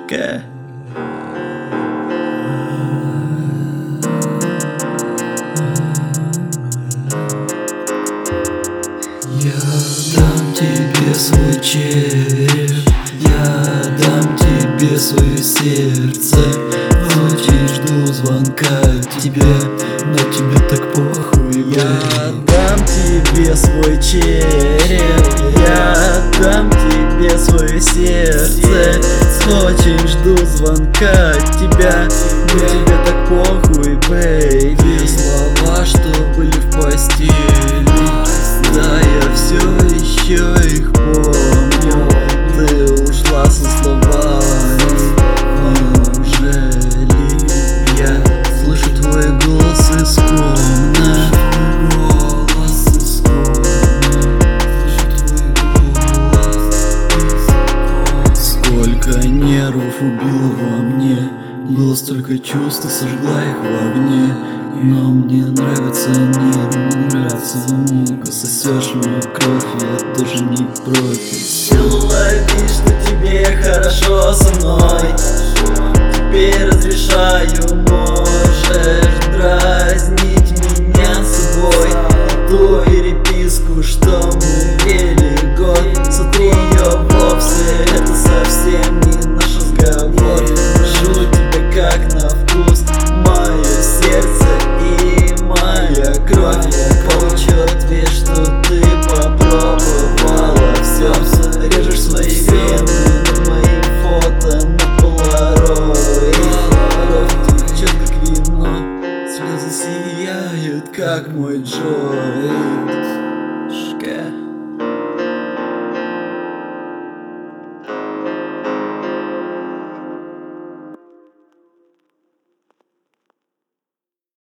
Пока. Я дам тебе свой череп, я дам тебе свое сердце. Очень жду звонка от тебя, но тебе так похуй. Я дам тебе свой череп, я дам тебе свое сердце. Очень жду звонка от тебя, но тебе так похуй, бэйби. Слова, что были в постели, да, я все еще их помню. Ты ушла со словами, неужели я слышу твой голос исконно? Сколько нервов убило во мне, было столько чувств, ты сожгла их в огне. Но мне нравятся они, мне нравится мука. Сосешь мою кровь, я тоже не против. Лови, что тебе хорошо со мной. Теперь разрешаю, можешь дразнить меня собой. Ту переписку, что